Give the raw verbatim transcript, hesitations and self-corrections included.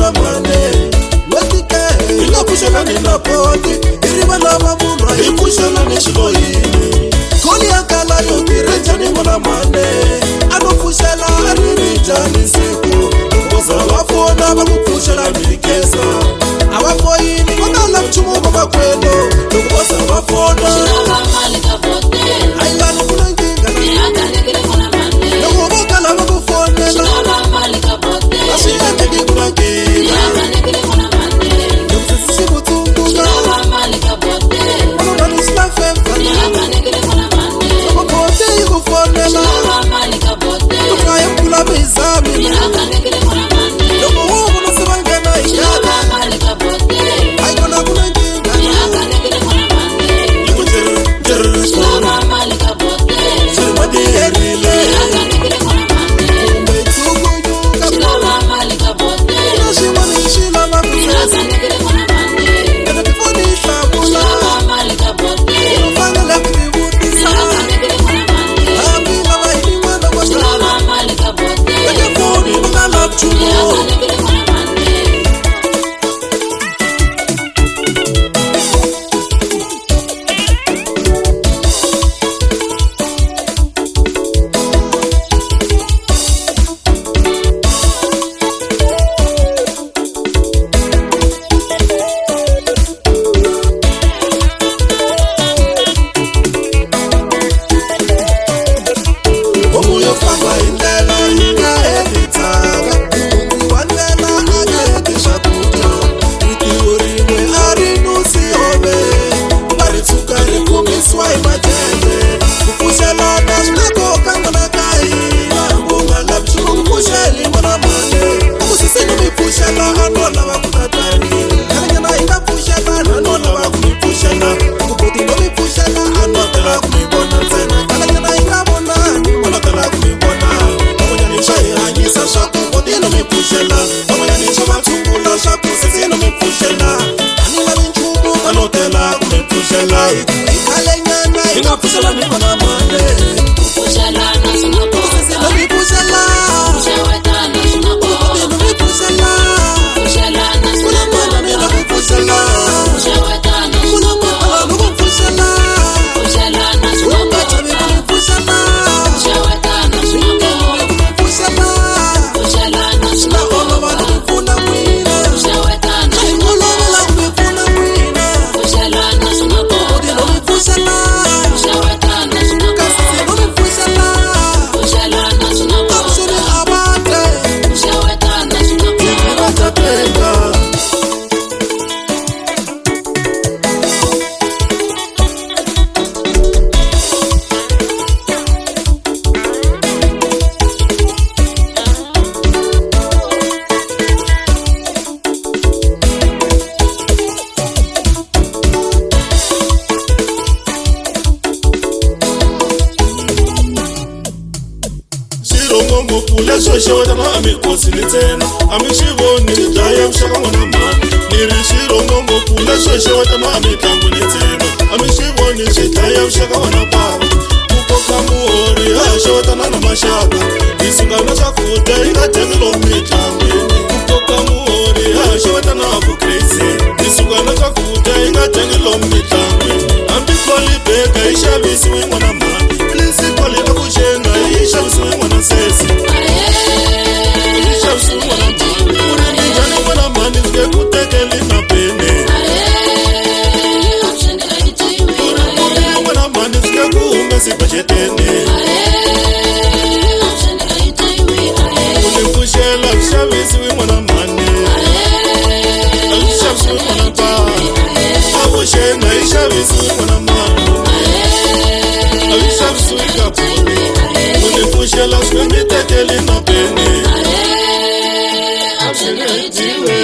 mwana mane lotike ila pushela ni na poti iriba na babura ipushela ni chiloyini koli akala yo kirecha ni mwana mane ano pushela aririja ni siku kuboza wafona bakupushela milikesa awafoyini wakala mchumu baba kwendo kuboza wafona Shilaba malika bote ailani kuna nginga Niaka negre mwana mane wakala wakufonela Shilaba malika bote ashia teki kuna nginga Niaka negre mwana mane Sisi mutunguga Shilaba malika bote Mwana nisla femfa Niaka negre mwana mane Wakote yukufonela Shilaba malika bote Kaya mkula mizami Niaka negre mwana mane Loko humu nasibangena Shilaba ikada malika bote Aikona kuna njinga Niaka negre mwana mane Iko jiru, jiru Shilaba malika bote Shirmati erile Niaka negre mwana mane Umetugu yuka Shilaba malika bote Nashimani shila Niaka mabuzezi negre mwana mane Kena kifoni shabula Shilaba malika bote Ufangele kutibutisa Niaka negre mwana mane Amila maini mwana kwa shaba Shilaba malika bote Kwenye foni mkala mchumo Niaka negre mwana mane Omuyo fangwa indela inga editaka Mungu wandela agedisha kujo Iti urimwe arinusi obe Marituka ikumiswa imajende Kupushela nashnako kangwana kai Mbunga labshu kupusheli mwana mane Kusisi numipushela anola wakutatani Kalingana inga pushela anola wakumipushela Kuputi numipushela anotela kumibona tena Kalingana inga bona Wanatala kumibona Wamunyanisha ihanyisa shaku Kodino mipushela Wamunyanisha matungula shaku Sisino mipushela Anila minchubu Wanotela kumipushela Ikale nyana Inapushela mikona mane Pushela na sunako Sisino mipushela Pusheweta na sunako Kodino mipushela Pushela na Kuna mwana sunako nila kupushela Pusheweta na Kuna sunako mwana nuku pushela Pushela na Kuna sunako mwana nuku pushela Pusheweta na sunako Pushela Pushela na sunako Nakona wanukufuna mwina Pusheweta na Chaimulovela kumefuna mwina Pushela na sunako Odino mifusela Pusheweta na sunako Kasino mifusela Pushela na sunako Kapshuni abate Pusheweta na sunako Iratapenda Shirongo pula shosho na amikosi nitena amishivoni jaya mshaka mwana mani niri shirongo pula shosho na amikangu nitena amishivoni shitaya mshaka mwana baba kukoka muori ashota na mashaka isunga na shakuta ingatengelo mitangweni kukoka muori ashota na kukrisi isunga na shakuta ingatengelo mitangweni ambikoli beka ishabisi mwana mani Lisi koli na kujenga ishabisi mwana sesi ishabisi mwana mani urimijani mwana mani zike kutekeli na pene urimijani mwana mani zike kuume sipachetene ulimfushela ishabisi mwana mani ishabisi mwana bani akushenga ishabisi mwana mani ishabisi ikapuni ulimfushela swemitekeli na pene Absolutely.